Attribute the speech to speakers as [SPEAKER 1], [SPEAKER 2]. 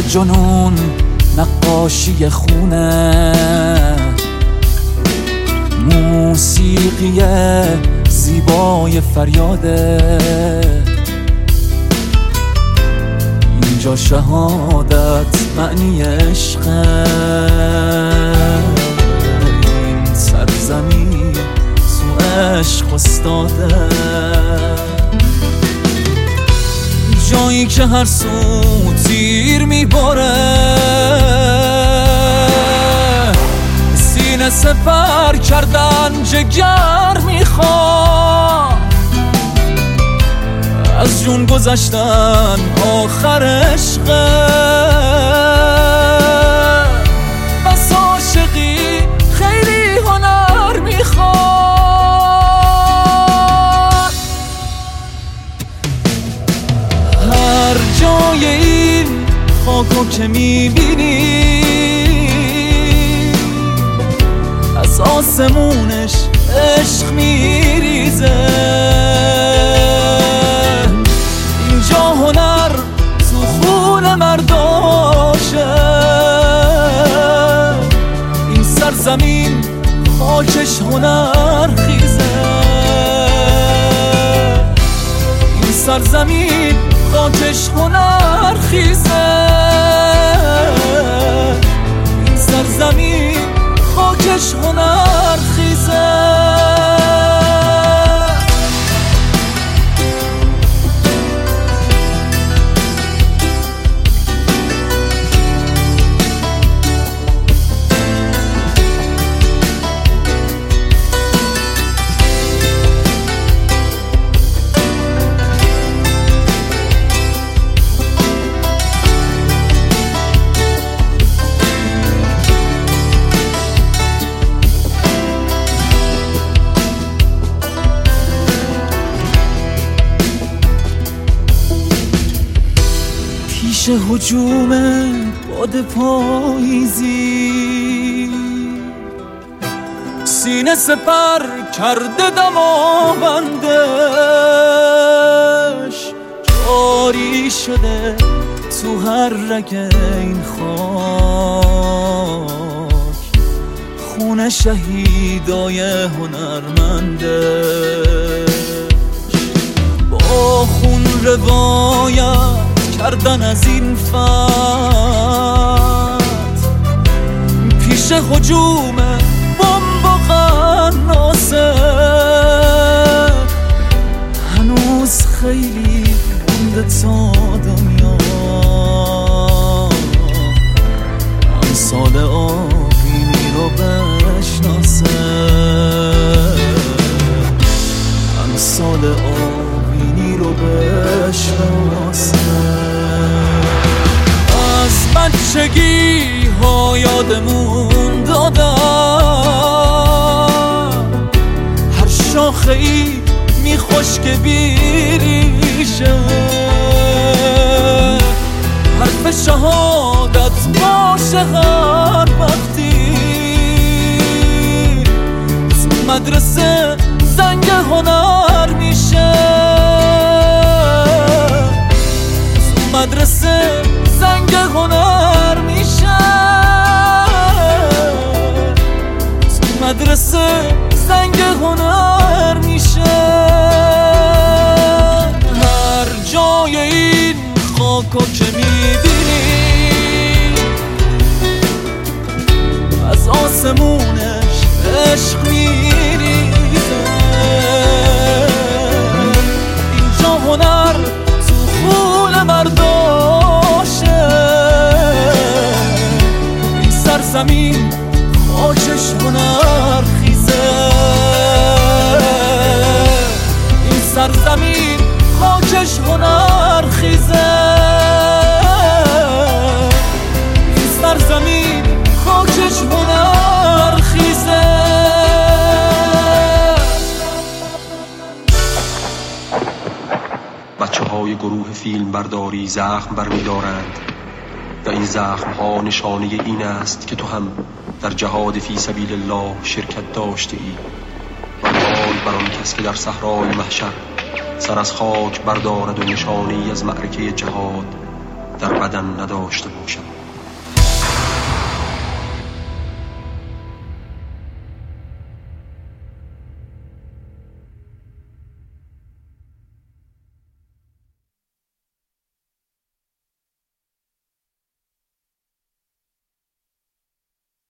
[SPEAKER 1] جنون نقاشی خونه، موسیقی زیبای فریاده. اینجا شهادت معنی عشقه، این سرزمین تو عشق استاده. جایی که هر سو تیر میباره، سینه سپر کردن جگر میخواد، از جون گذشتن آخر عشقه. بس عاشقی خیلی هنر میخواد. هر جای این خاکو که میبینی، از آسمونش عشق میریزه. اینجا هنر تو خون مرداشه، این سرزمین خاکش هنر خیزه. این سرزمین خاکش هنر خیزه. این سرزمین خاکش هنر خیزه. پیش هجوم باد پاییزی، سینه سپر کرده دماوندش. جاری شده تو هر رگ این خاک، خون شهیدای هنرمندش. با خون روایت کردن از این فتح، پیش هجوم بمب و قناصه. هنوز خیلی مونده تا دنیا امثال آبینی رو بشناسه. امثال آبینی رو بشناسه. از بچگی ها یادمون دادن، هر شاخه ای میخوش که بیریشه. حرف شهادت باشه هر وقتی تو مدرسه زنگ هنر میشه. تو مدرسه زنگ هنر میشه. تو مدرسه زنگ هنر میشه. هر جای این خاکو که میبینی، از آسمونش عشق میریزه. اینجا هنر تو خون مرداشه، این سرزمین خاکش هنر خیزه. این سرزمین خاکش هنر خیزه. این سرزمین خاکش هنر خیزه.
[SPEAKER 2] بچه های گروه فیلم برداری زخم برمی‌دارند و این زخم ها نشانه این است که تو هم در جهاد فی سبیل الله شرکت داشته ای. و حال بر آن کس که در صحرای محشر سر از خاک بردارد و نشانه ای از معرکه جهاد در بدن نداشته باشد.